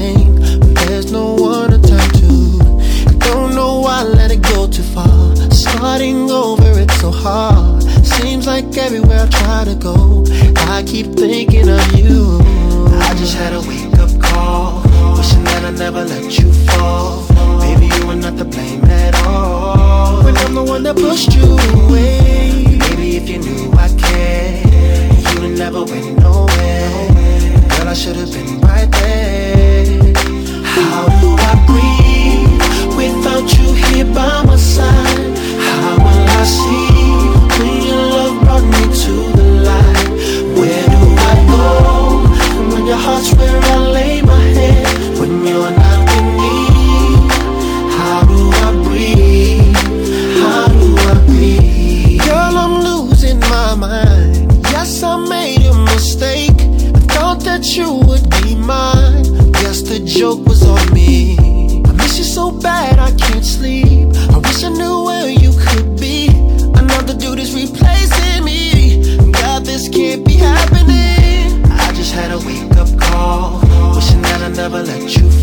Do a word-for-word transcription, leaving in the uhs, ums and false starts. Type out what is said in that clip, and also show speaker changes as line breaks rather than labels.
blame when there's no one to turn to. I don't know why I let it go too far. Starting over, it's so hard. Seems like everywhere I try to go, I keep thinking of you. I just had a wake-up call, wishing that I never let you fall. Baby, you were not to blame at all, when I'm the one that pushed you away. Baby, if you knew I cared, you would never went nowhere. Girl, I should have been right there. How do I breathe without you here by my side? How will I see when your love brought me to the light? Where do I go when your heart's where I lay my head? When you're not with me, how do I breathe? How do I breathe? Girl, I'm losing my mind. Yes, I made a mistake. I thought that you would be mine. Guess the joke was on me. I miss you so bad I can't sleep. I wish I knew where you could be. Another dude is replacing me. God, this can't be happening. I just had a wake-up call, wishing that I never let you